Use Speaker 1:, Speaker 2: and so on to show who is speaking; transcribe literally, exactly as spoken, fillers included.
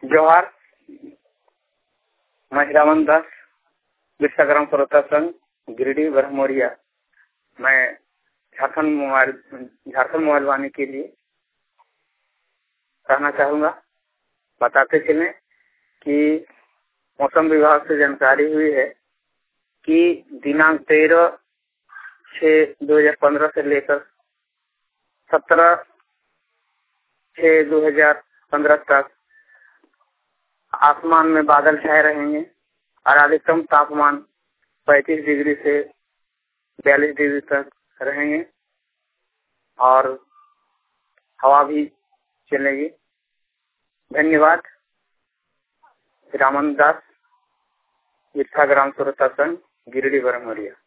Speaker 1: जोहार। मैं हिरामन दास, बिरसा ग्राम श्रोता संघ, गिरिडीह ब्रह्मोरिया। मैं झारखंड मोबाइल झारखंड मोबाइल वाणी के लिए कहना चाहूँगा। बताते चलें कि मौसम विभाग से जानकारी हुई है कि दिनांक तेरह छः दो हजार पंद्रह से लेकर सत्रह छः दो हजार पंद्रह तक आसमान में बादल छाए रहेंगे और अधिकतम तापमान पैंतीस डिग्री से बयालीस डिग्री तक रहेंगे और हवा भी चलेगी। धन्यवाद। रामन दास, बिरसा ग्राम श्रोता संघ, गिरिडीह ब्रह्मोरिया।